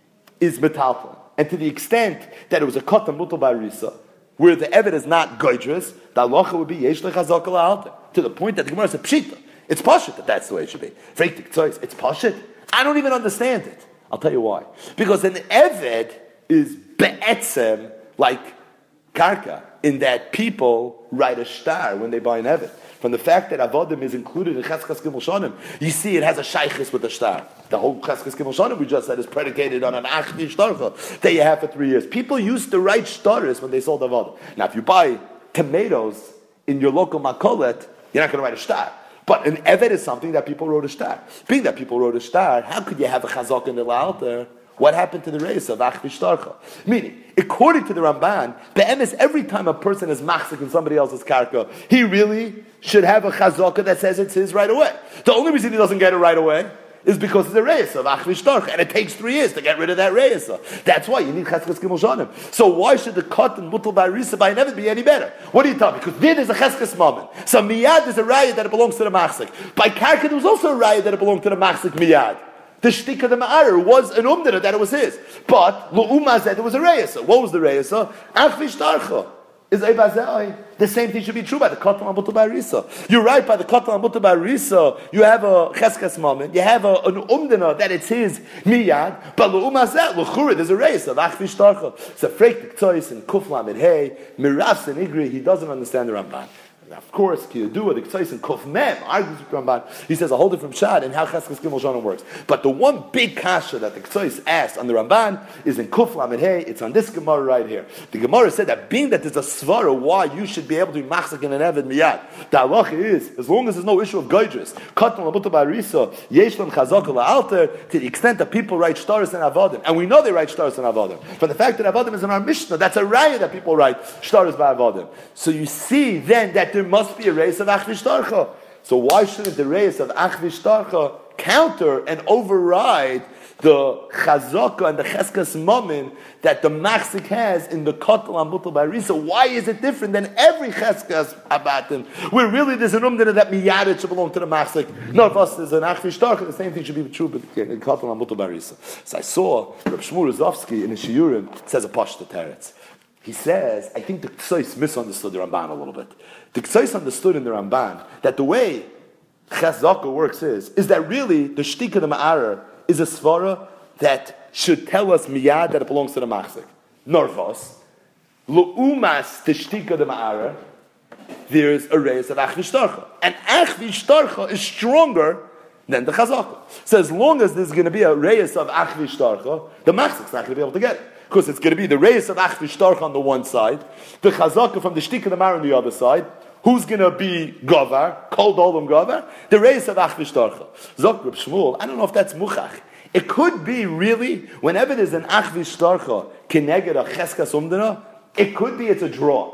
is metalpon, and to the extent that it was a katan mutal by risa, where the Eved is not goydrus, the halacha would be yesh lechazaka la'alter. To the point that the Gemara said pshita. It's pashit that that's the way it should be. It's pashit. I don't even understand it. I'll tell you why. Because an Eved is be'etzem like karka, in that people write a star when they buy an Eved. From the fact that avodim is included in Cheskes Gimel Shonim, you see it has a shaychus with the star. The whole Cheskes Gimel Shonim we just said is predicated on an achdi shtarcha that you have for three years. People used to write shtaris when they sold avodim. Now, if you buy tomatoes in your local makolet, you're not going to write a star. But an evet is something that people wrote a star. Being that people wrote a star, how could you have a chazak in the la'alter? What happened to the reis of achvishtarcha? Meaning, according to the Ramban, be'emes, every time a person is machzik in somebody else's karka, he really should have a chazaka that says it's his right away. The only reason he doesn't get it right away is because it's a reis of achvishtarcha, and it takes three years to get rid of that reis. That's why you need cheskes gimel shonim. So why should the cotton mutal by risa by never be any better? What do you tell me? Because there is a cheskes moment. So miyad is a raya that it belongs to the machzik. By karka there was also a raya that it belonged to the machzik miyad. The shtik of the ma'arer was an umdana that it was his. But lu'uma said it was a reisa. What was the reisa? Achvishtarcha. Is the same thing should be true by the Katan Amuta by Risa. You're right, by the Katan Amuta by Risa, you have a Cheskes moment, you have a, an umdana that it's his miyad, but l'umazet, l'chura, there's a race of Achvish Tarcha. It's a freik t'ktois and kuflam and hey, miras and igri, he doesn't understand the Ramban. Of course, Kiyadua, the K'tzais and Kuf Mem argues with Ramban. He says a whole different shad and how Cheskes Gimel Shonim works. But the one big kasha that the K'tzais asked on the Ramban is in Kuf Lamed Hey. It's on this Gemara right here. The Gemara said that being that there's a svara why you should be able to be machzik in an eved miyad. The halacha is as long as there's no issue of goydrus, katan labuta ba'risa, yesh lam chazaka la'alter, to the extent that people write shtaris and avodim, and we know they write shtaris and avodim. From the fact that avodim is in our Mishnah, that's a raya that people write shtaris by avodim. So you see then that there must be a reis of achvish tarcha. So why shouldn't the reis of achvish tarcha counter and override the chazaka and the cheskes mamin that the machzik has in the kotel amutal by risa? Why is it different than every cheskes abatim? Where really there's an umdana that miyadet should belong to the machzik. No, if us is an achvish tarcha, the same thing should be true in kotel amutal by risa. So I saw Reb Shmuel Rozovsky in his shiurim says a pashta teretz. He says, I think the K'tzais misunderstood the Ramban a little bit. The K'tzais understood in the Ramban that the way chazaka works is, is that really the shtik of the ma'arer is a svara that should tell us miyad that it belongs to the machzik. Norvos, lu'umas the shtik of the ma'arer, there's a reis of achvish tarcha. And achvish tarcha is stronger than the chazaka. So as long as there's going to be a reis of achvish tarcha, the machzik's not going to be able to get it. Because it's going to be the reis of achvish tarcha on the one side, the chazaka from the shtik of the ma'arer on the other side. Who's going to be Gavar? Kol Dolam Gavar? The reis of Achvish Tarcha. Zok Reb Shmuel, I don't know if that's Muchach. It could be really, whenever there's an Achvish Tarcha, Keneged a Cheskas Umdana, it could be it's a draw.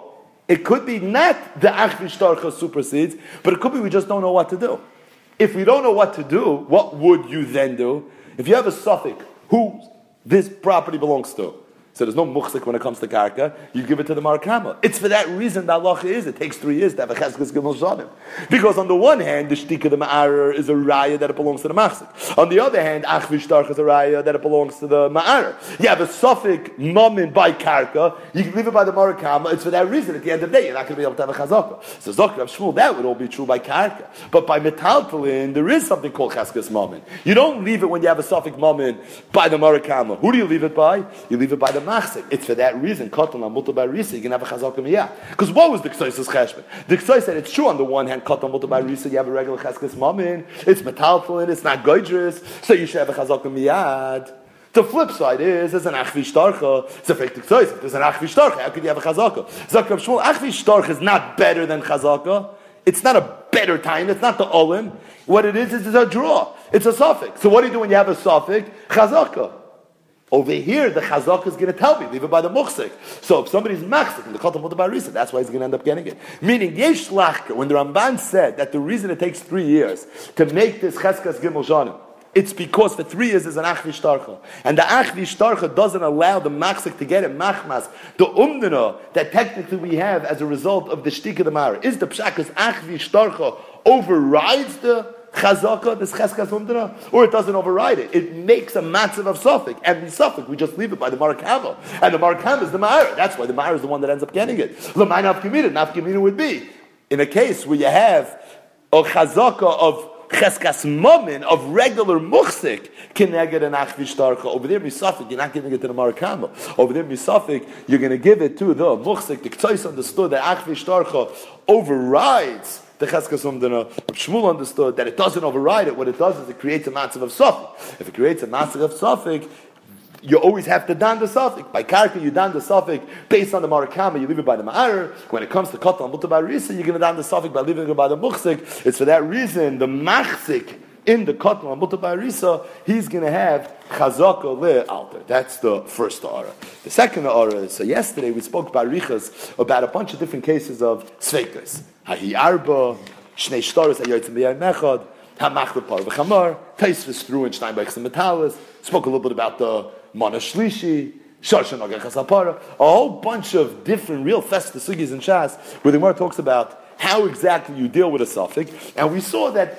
It could be not the achvi shtarcha supersedes, but it could be we just don't know what to do. If we don't know what to do, what would you then do? If you have a suffix, who this property belongs to? So there's no muchzik when it comes to karka. You give it to the marakama. It's for that reason that halacha is. It takes three years to have a cheskes gimel shanim. Because on the one hand, the shtika of the ma'arer is a raya that it belongs to the machzik. On the other hand, achvi shtarch is a raya that it belongs to the ma'arer. You have a suffix mamin by karka. You can leave it by the marakama. It's for that reason. At the end of the day, you're not going to be able to have a chazaka. So Zokr Rav Shmuel, that would all be true by karka. But by metaltalin, there is something called cheskes mamin. You don't leave it when you have a suffix mamin by the marakama. Who do you leave it by? You leave it by the machzik. It's for that reason. Katan amutar by risa, you can have a chazaka miyah. Because what was the k'sois's cheshbon? The k'sois said it's true on the one hand. Katan amutar by risa, you have a regular cheskes mamin. It's metaltalin. It's not goydrus, so you should have a chazaka miyad. The flip side is, there's an achvi shtarcha. It's a fake k'sois. If there's an achvi shtarcha, how could you have a chazaka? Zakar Shmuel, achvi shtarcha is not better than chazaka. It's not a better time. It's not the olim. What it is is it's a draw. It's a suffix. So what do you do when you have a suffix? Chazaka. Over here, the chazaka is going to tell me, leave it by the muchzik. So if somebody's machzik in the katan mutar barisa, that's why he's going to end up getting it. Meaning, yesh lachker, when the Ramban said that the reason it takes three years to make this cheskas gimel shanim, it's because for three years there's an achvi shtarcha. And the achvi shtarcha doesn't allow the machzik to get it machmas. The umdana that technically we have as a result of the shtik of the mara is the pshakas achvi shtarcha overrides the chazaka, this cheskas umdana, or it doesn't override it. It makes a matzav of suffix, and the suffix we just leave it by the marakama, and the marakama is the ma'ara. That's why the ma'ara is the one that ends up getting it. L'may nafkamina, nafkamina would be in a case where you have a chazaka of cheskas momin of regular muchzik keneged an achvi shtarcha. Over there, misafik, you're not giving it to the marakama. Over there, misafik, you're going to give it to the muchzik. The k'tzois understood that achvi shtarcha overrides the cheskas umdana. Shmuel understood that it doesn't override it. What it does is it creates a matzav of suffix. If it creates a matzav of suffix, you always have to dan the suffix. By karka, you dan the suffix based on the marakama, you leave it by the ma'arer. When it comes to katan mutar barisa, you're going to dan the suffix by leaving it by the muchzik. It's for that reason the machzik in the katan mutar barisa, he's going to have chazaka le alter. That's the first aura. The second aura is, so yesterday we spoke by Riches about a bunch of different cases of sveikas. Hahi arba, shnei shtaros hayotzim b'yayim echad, hamachler par v'chamar, taisvis through in Steinbeichs and Metalis. Spoke a little bit about the mana shlishi, sharshan agach hasapara, a whole bunch of different real festive sugis in Shas, where the Gemara talks about how exactly you deal with a suffix, and we saw that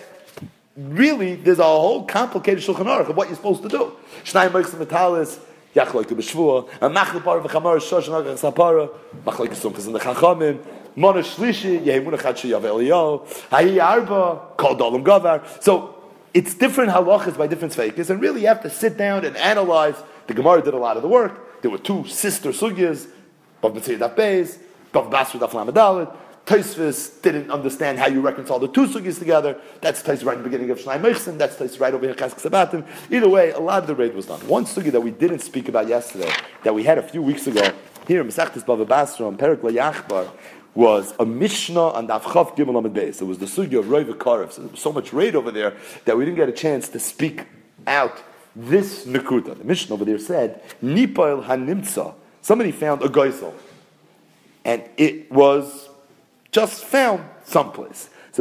really there's a whole complicated shulchan aruch of what you're supposed to do. Steinbeichs and Metalis, yachloik b'shvua, and machlek par v'chamar, sharshan agach hasapara, machlek sumchas in the chachamim, Mana shlishi, yehimunah chadshi yav eliyahu, hayi arba, kol dalam gavar. So it's different halachas by different sveikas, and really you have to sit down and analyze. The Gemara did a lot of the work. There were two sister sugyas, Bav Mitzvah Daf Beis, Bav Basra Daf Lamed Dalet. Tosfos didn't understand how you reconcile the two sugyas together. That's Tosfos right in the beginning of Shnai Meichsen. That's Tosfos right over here in Cheskas Sabatim. Either way, a lot of the raid was done. One sugya that we didn't speak about yesterday, that we had a few weeks ago, here in Masechtas Bava Basra, in Perek LaYachbar, was a Mishnah on Daf Chav Gimel Amud Beis. It was the sugya of Roiv Karev. So there was so much raid over there that we didn't get a chance to speak out this Nekuta. The Mishnah over there said, Nipail HaNimtza. Somebody found a geisel. And it was just found someplace. So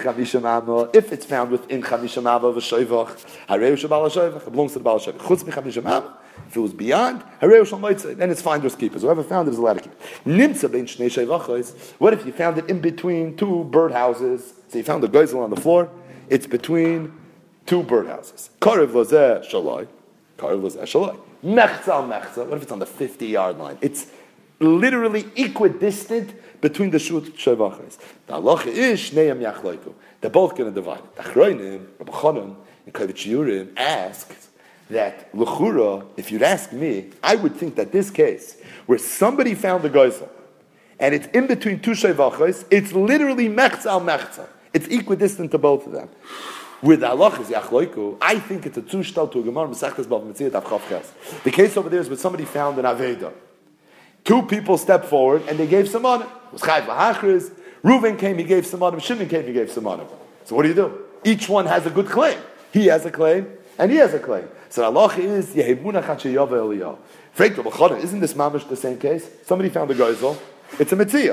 if it's found within Chamisham Ava of a Shoivach, Hareu Shabal Shoivach, it belongs to the Baal Shoivach. Chutz Mechamisham Ava. If it was beyond, Hareu Shal Moitzah, then it's finders keepers. Whoever found it is allowed to keep it. Nimtza bein Shnei Shoivachos. What if you found it in between two birdhouses? So you found a geisel on the floor. It's between two birdhouses. Karev Lozeh Shalai. Karev Lozeh Shalai. Mechza al Mechza. What if it's on the fifty-yard line? It's literally equidistant between the shut Shoivachos. The halacha is Shneim Yachloiku. They're both going to divide it. Achroinim, Rabbi Chanan, and Kovetz Shiurim asks that l'chura, if you'd ask me, I would think that this case, where somebody found the geisel, and it's in between two Shoivachos, it's literally Mechza al Mechza. It's equidistant to both of them. With the halach is yachloiku, I think it's a two-shtal to a gemara Masechtas Bava Metzia Daf Chav Ches. The case over there is where somebody found an aveda. Two people stepped forward and they gave some money. It was Chayv Lahachriz. Reuven came, he gave some money. Shimon came, he gave some money. So what do you do? Each one has a good claim. He has a claim, and he has a claim. So the halach is Yehemuna Chachayav Eliyahu. Frank Rabbi Chanan, isn't this mamish the same case? Somebody found a geisel. It's a metzia.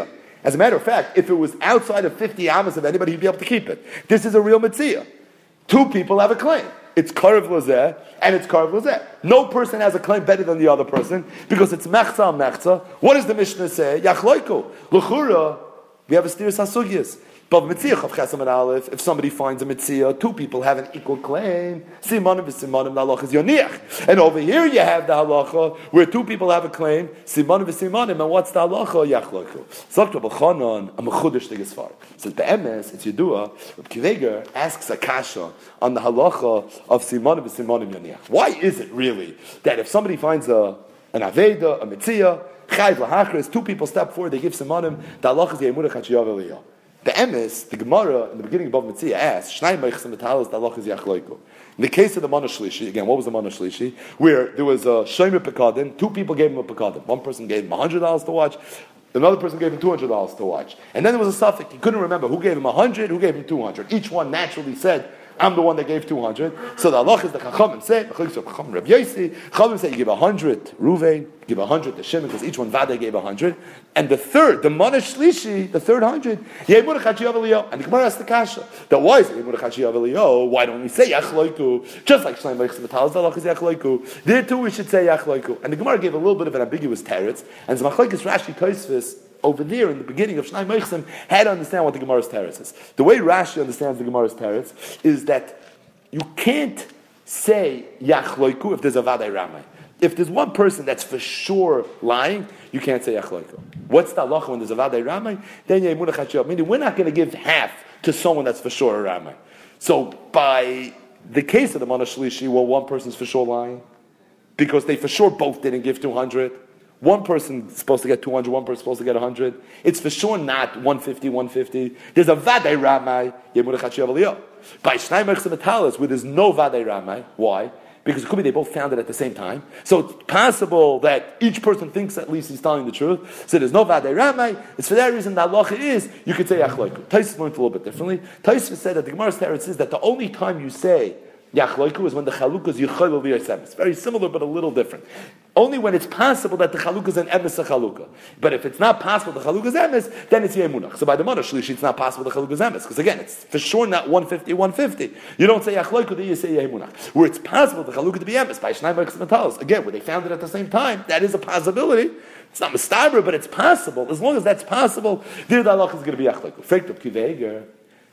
As a matter of fact, if it was outside of fifty amas of anybody, he'd be able to keep it. This is a real mitzvah. Two people have a claim. It's karev lazeh and it's karev lazeh. No person has a claim better than the other person because it's mechza al mechza. What does the Mishnah say? Yachloiku. L'chura, we have a stiris hasugyas. But mitzvah of chesam and aleph, if somebody finds a mitzvah, two people have an equal claim. Simanim v'simanim, the halacha is yoniach. And over here you have the halacha where two people have a claim. Simanim v'simanim, and what's the halacha? Yachloiku. Zok Rabbi Chanan, a mechudesh the gesvar. Says be'emes, it's Yedua. Rabbi Kiveger asks a kasha on the halacha of simanim v'simanim yoniach. Why is it really that if somebody finds a an aveda, a mitzvah, chayv lahachris, two people step forward, they give simanim, the halacha is yemunah chachiyav eliyah. The emes, the Gemara in the beginning above Mitzvah asks, Shnai meichsim metalos dalach is yachloiku. In the case of the Mana Shlishi, again, what was the Mana Shlishi? Where there was a Shomer Pekadin, two people gave him a Pekadin. One person gave him one hundred dollars to watch, another person gave him two hundred dollars to watch. And then there was a suffix, he couldn't remember who gave him one hundred, who gave him two hundred. Each one naturally said, I'm the one that gave two hundred. So the halach is the Chachamim say, Chachamim Rav Yosi, Chachamim say you give one hundred Ruvain, give one hundred to Shimon, because each one Vadai gave one hundred. And the third, the Mana Shlishi, the third hundred, Yemunah Chachiyav Eliyahu. And the Gemara asks the Kasha, that why is it Yemunah Chachiyav Eliyahu? Why don't we say Yachloiku? Just like Shnai Meichsim Metalos, the halach is Yachloiku. There too we should say Yachloiku. And the Gemara gave a little bit of an ambiguous teretz, and the Machlokes Rashi Tosfos over there in the beginning of Shnai Meichsim had to understand what the Gemara's teretz is. The way Rashi understands the Gemara's teretz is that you can't say Yachloiku if there's a Vadai Ramai. If there's one person that's for sure lying, you can't say Yachloiku. What's the halacha when there's a Vadai Ramai? Then Yemunah Chachiyav. Meaning we're not going to give half to someone that's for sure a Ramai. So by the case of the Mana Shlishi, well, one person's for sure lying because they for sure both didn't give two hundred. One person's supposed to get two hundred, one person's supposed to get one hundred. It's for sure not one fifty, one fifty. There's a Vadai Ramai, Yemunah Chachiyav Eliyahu. By Shnai Meichsim Metalos, where there's no Vadai Ramai, why? Because it could be they both found it at the same time. So it's possible that each person thinks at least he's telling the truth. So there's no Vadai Ramai. It's for that reason that halacha is, you could say Yachloiku. Tosfos learned a little bit differently. Tosfos said that the Gemara's teretz says that the only time you say Yachloiku is when the chalukah is yichol v'yisemis. Very similar, but a little different. Only when it's possible that the chalukah is an emes a chalukah. But if it's not possible the chalukah is emes, then it's yemunach. So by the Mana Shlishi, it's not possible the chalukah is emes. Because again, it's for sure not one fifty, one fifty. You don't say Yachloiku, then you say yemunach. Where it's possible the chalukah to be emes, by Shnai Meichsim Metalos. Again, where they found it at the same time, that is a possibility. It's not mistabra, but it's possible. As long as that's possible, there the halach is going to be Yachloiku. Freikt Kiveger,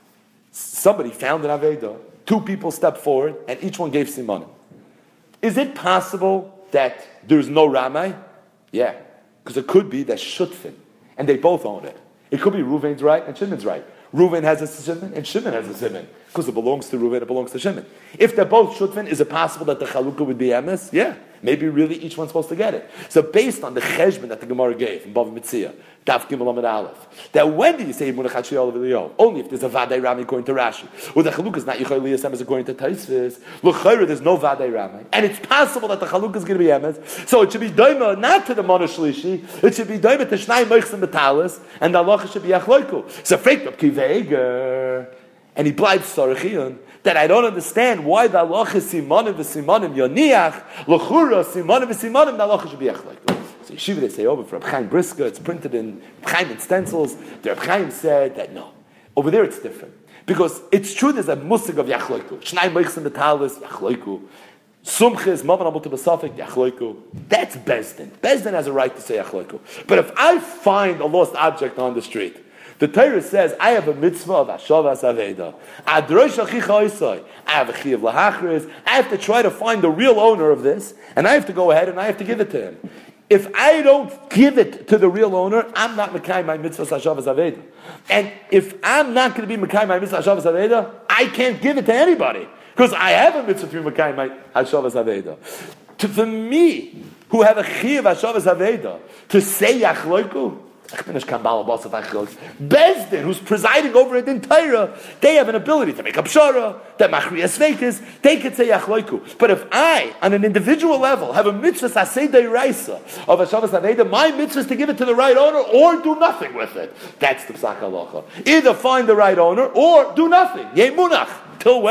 somebody found an Aveda. Two people stepped forward, and each one gave simanim. Is it possible that there's no Ramai? Yeah, because it could be that Shutfin, and they both own it. It could be Ruvain's right and Shimon's right. Ruvain has a Shimon, and Shimon has a Shimon. Because it belongs to Ruvain, it belongs to Shimon. If they're both Shutfin, is it possible that the Chalukah would be emes? Yeah. Maybe really each one's supposed to get it. So based on the cheshbon that the Gemara gave in Bava Metzia, Daf Gimel Amud Aleph, that when do you say Yemunah Chachiyav Eliyahu? Only if there's a Vadai Ramai according to Rashi. Or the Chalukah is not Yichol Liyasem as according to Tosfos. L'chayra, there's no Vadai Ramai. And it's possible that the Chalukah is going to be emes. So it should be Doima not to the Mana Shlishi, it should be Doima to Shnai Meichsim Metalos, and the halacha should be Yachloiku. So Freikt Reb Kiveger, and he bleibt Sarachiyun, that I don't understand why the halacha is simanim v'simanim yoniach, l'chura simanim v'simanim, the halacha should be Yachloiku. So Yeshiva, they say over for Reb Chaim Brisker, it's printed in Reb Chaim in stencils. The Reb Chaim said that no, over there it's different. Because it's true there's a musig of Yachloiku. Shnai Meichsim Metalos, Yachloiku. Sumchis, Mavan Amut B'Safek, Yachloiku. That's Bezdin. Bezdin has a right to say Yachloiku. But if I find a lost object on the street, the Torah says, I have a mitzvah of Hashavas Aveda. Adrosh Achicha Isai. I have a Chiyav Lahachris. I have to try to find the real owner of this, and I have to go ahead and I have to give it to him. If I don't give it to the real owner, I'm not Mekai my mitzvah Hashavas Aveda. And if I'm not going to be Mekai my mitzvah Hashavas Aveda, I can't give it to anybody. Because I have a mitzvah to be Mekai my Hashavas Aveda. To, for me, who have a Chiyav Hashavas Aveda, to say Yachloiku, Bezdin, who's presiding over it in Torah, they have an ability to make up shara, that machriya sveikis, they could say Yachloiku. But if I, on an individual level, have a mitzvah sasei deiraisa of Hashavas Aveda, my mitzvah is to give it to the right owner or do nothing with it. That's the psak halacha. Either find the right owner or do nothing. Yemunach. Till when?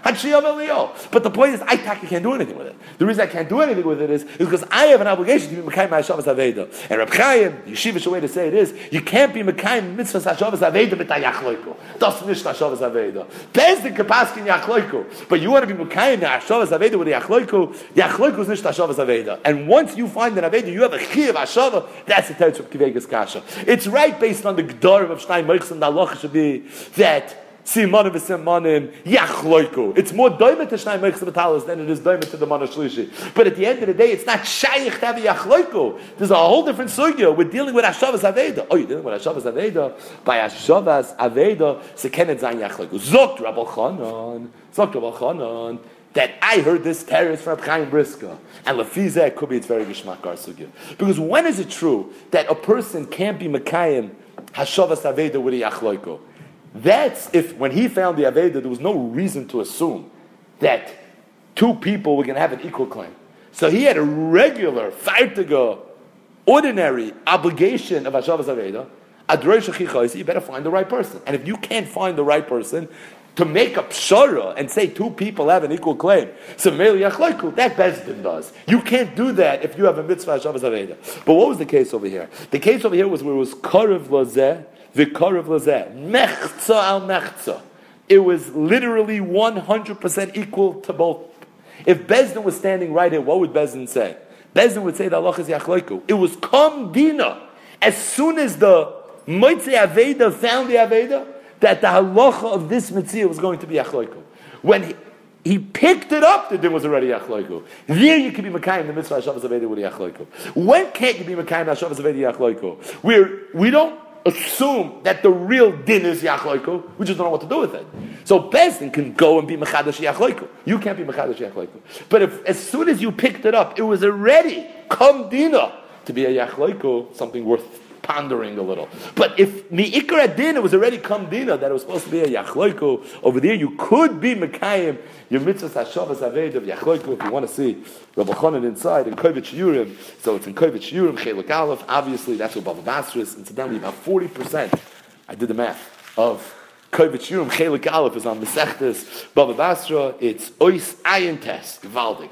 But the point is, I can't do anything with it. The reason I can't do anything with it is, is because I have an obligation to be Mekayim HaShavas Aveda. And Reb Chaim, the yeshivish way to say it is, you can't be Mekayim Mitzvahs HaShavas Aveda mit HaYachloiku. Das nicht HaShavas Aveda. Bezdin Kapaskin Yachloiku. But you want to be Mekayim HaShavas Aveda with Yachloiku, Yachloiku is nicht HaShavas Aveda. And once you find an Aveda, you have a Chi of HaShavah, that's the Teretz of Kivegas Kasha. It's right based on the G'darim of Shnai Meichsim, the halacha should be that Simanim v'simanim yachloiku. It's more doimet to Shnai Meichsim B'talos than it is doimet to the Mana Shlishi. But at the end of the day, it's not shayich to have a yachloiku. There's a whole different sugya. We're dealing with Hashavas Aveda. Oh, you're dealing with Hashavas Aveda? By Hashavas Aveda, sekenet zayin yachloiku. Zokt Rabbi Chanan, Zokt Rabbi Chanan, that I heard this terrorist from Chaim Briska. And Lefizeh could be it's very gishmakar sugya. Because when is it true that a person can't be Mekayim Hashavas Aveda with a yachloiku? That's if, when he found the Aveda, there was no reason to assume that two people were going to have an equal claim. So he had a regular, fartiga, ordinary obligation of Hashavas Aveda. Adrei shechicha, you better find the right person. And if you can't find the right person, to make a pshara and say two people have an equal claim, so Meli Yachloiku, that Bezdin does. You can't do that if you have a mitzvah Hashavas Aveda. But what was the case over here? The case over here was where it was Karev Lazeh, V'Karev Lazeh, Mechza al Mechza. It was literally one hundred percent equal to both. If Bezdin was standing right here, what would Bezdin say? Bezdin would say the Allah is Yachloiku. It was Kam Dina. As soon as the Moitze Aveda found the Aveda, that the halacha of this mitzvah was going to be Yachloiku. When he, he picked it up, the din was already Yachloiku. There you can be Mekayim the mitzvah Hashavas Aveda with Yachloiku. When can't you be Mekayim Hashavas Aveda Yachloiku? Where we don't assume that the real din is Yachloiku, we just don't know what to do with it. So Bezdin can go and be Mechadash Yachloiku. You can't be Mechadash Yachloiku. But if as soon as you picked it up, it was already Kam Dina to be a Yachloiku, something worth pondering a little. But if Mi'ikar Adin, it was already Kam Dina, that it was supposed to be a Yachloiku, over there you could be Mekayim, your mitzvahs Hashavas Aved of Yachloiku, if you want to see Rabbi Chanan inside, in Kovetz Yurim, so it's in Kovetz Yurim, Chelik Aleph, obviously that's what Bava Basra is, incidentally about forty percent, I did the math, of Kovetz Yurim, Chelik Aleph is on Mesechtes, Bava Basra, it's Ois Ayin Test, Gevaldik.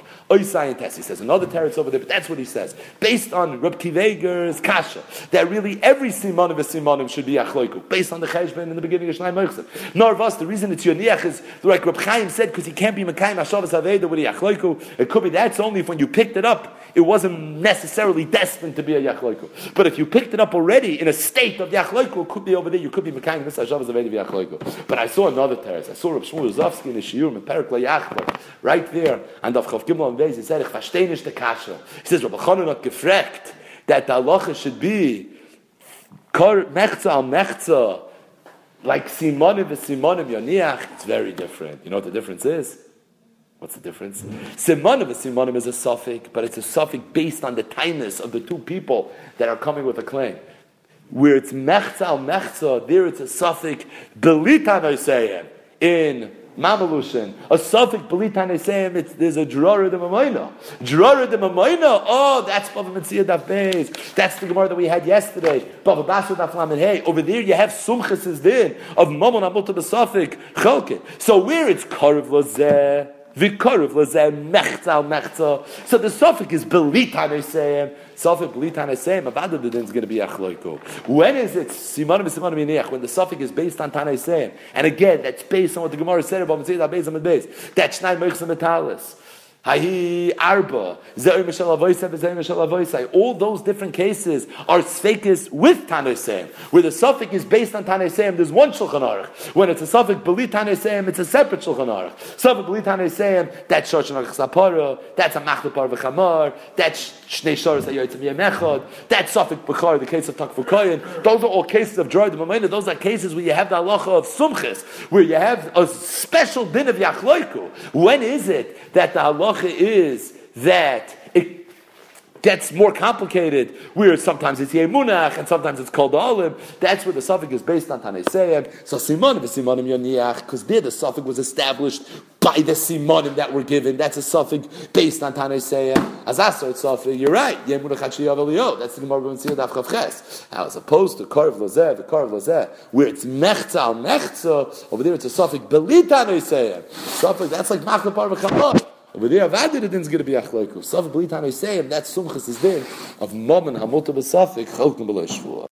He says another teretz over there, but that's what he says. Based on Reb Kiveger's kasha, that really every simanim of simanim should be achloiku. Based on the cheshbon in the beginning of Shnai Meichsim. Narvas, the reason it's yoniach is like Reb Chaim said, because he can't be mekayim hashavas aveda with the achloiku. It could be that's only if when you picked it up, it wasn't necessarily destined to be a yachloiku. But if you picked it up already in a state of yachloiku, it could be over there. You could be mekayim this hashavas aveda with yachloiku. But I saw another teretz. I saw Reb Shmuel Zofsky in the shiurim in Perek LaYachbar, right there, and of Chav Gimel. He said, "Ich verstehe nicht the kasha." He says, "Rabbi Chanan hat gefragt that the halacha should be kar mechza al mechza, like simonim v'simonim yoniach." It's very different. You know what the difference is? What's the difference? Simonim v'simonim is a suffix, but it's a suffix based on the tightness of the two people that are coming with a claim. Where it's mechza al mechza, there it's a suffix belitan oiseyem in Mamalushin, a suffix belitan esayim, it's there's a drara de mamayna. Drara de mamayna, oh, that's Bava Metzia Daf Beis. That's the Gemara that we had yesterday. Bava Basra Daf Lamed Hey. Over there you have sumchas is din of mamon amul to the suffix chalkit. So where it's karev lazeh, v'karev lazeh, mechza al mechza. So the suffix is belitan esayim. Suffix belitan esayim. Avada the din is going to be achloiku. When is it simanim simanim yiniach? When the suffix is based on tanei esayim, and again that's based on what the Gemara said about Mitzvah Beis Amid Beis. That's Shnai Meichsim Metalis. Hahi arba ze'ir mishal avoisai v'ze'ir mishal avoisai. All those different cases are sfeikis with tanei esayim. Where the suffix is based on tanei esayim, there's one shulchan aruch. When it's a suffix belit tanei esayim, it's a separate shulchan aruch. Suffix belit tanei esayim, that's shoshan aruch sapara, that's a machlopar v'chamar, that's shnei shoros hayotzim yemechad, that's suffix b'char, the case of takfukoyin. Those are all cases of droid d'mamayna. Those are cases where you have the halacha of sumchis, where you have a special din of yachloiku. When is it that the halacha is that it, gets more complicated, where sometimes it's Yemunach and sometimes it's called Olim. That's where the suffix is based on Tanei Seyem. So Simonim is Simonim Yoniach, because there the suffix was established by the Simonim that were given. That's a suffix based on Tanei Seyem. As Asar suffix, you're right. Yemunach Hachiyav Elio. That's the Gemara B'Metzia Daf Chav Ches. Now, as opposed to Karv Lozeh, the Karv Lozeh, where it's Mechza al Mechza, over there it's a suffix Belit Tanei Seyem. Suffix, that's like Machna Par V'Chamot. Over there, Avad it is going to be Achloiku. Suffix Belit Tanei Seyem, that Sumchas is there of Momen Hamota B'Suffix Chalkim B'Lo Shvua.